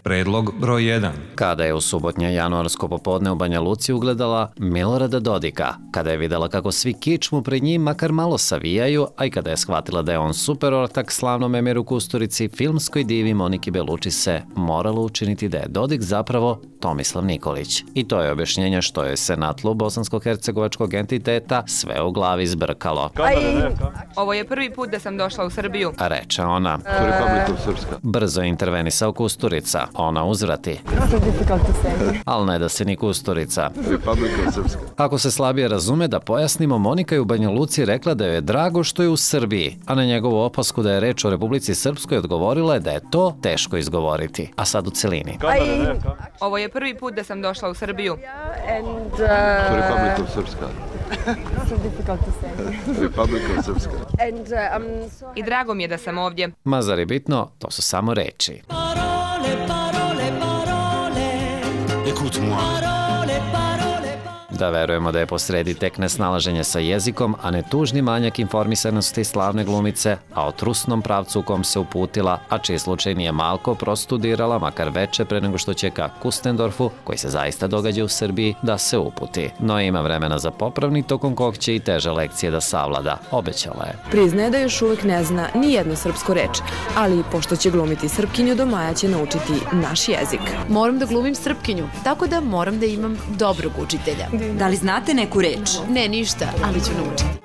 Predlog broj 1. Kada je u subotnje januarsko popodne u Banja Luci ugledala Milorada Dodika, kada je videla kako svi kičmu pred njim makar malo savijaju, a i kada je shvatila da je on super ortak slavnom Emiru Kusturici, filmskoj divi Moniki Belucci se moralo učiniti da je Dodik zapravo Tomislav Nikolić. I to je objašnjenje što je se na tlu bosansko-hercegovačkog entiteta sve u glavi zbrkalo. Ovo je prvi put da sam došla u Srbiju. Reče ona. Brzo je intervenisao Kusturica. Ona uzvrati. Ali ne da se ni Kusturica. Ako se slabije razume, da pojasnimo, Monika je u Banja Luci rekla da joj je drago što je u Srbiji, a na njegovu opasku da je reč o Republici Srpskoj odgovorila je da je to teško izgovoriti. A sad u celini. Ovo je prvi put da sam došla u Srbiju. I drago mi je da sam ovdje. Ma zar je bitno, to su samo reči. Da verujemo da je posredi tek nesnalaženje sa jezikom, a ne tužni manjak informisanosti slavne glumice, a o trusnom pravcu u kom se uputila, a čiji slučaj nije malko prostudirala, makar veče pre nego što će ka Kustendorfu, koji se zaista događa u Srbiji, da se uputi. No ima vremena za popravni, tokom kog će i teže lekcije da savlada, obećala je. Priznaje da još uvek ne zna ni jednu srpsku reč, ali pošto će glumiti Srpkinju, do maja će naučiti naš jezik. Moram da glumim Srpkinju, tako da moram da imam dobrog učitelja. Da li znate neku reč? Ne, ništa, ali ću naučiti.